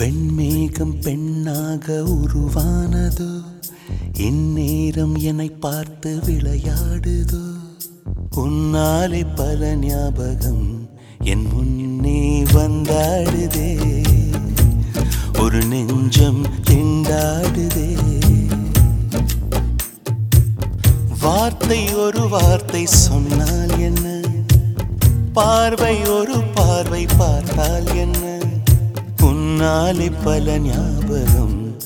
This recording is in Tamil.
வெண்மேகம் பெண்ணாக உருவானதோ, இந்நேரம் என்னை பார்த்து விளையாடுதோ. உன்னாலே பல ஞாபகம் என் முன்னே வந்தாடுதே, ஒரு நெஞ்சம் திண்டாடுதே. வார்த்தை ஒரு வார்த்தை சொன்னால் என்ன, பார்வை ஒரு பார்வை பார்த்தால் என்ன, உன்னாலே பல ஞாபகம்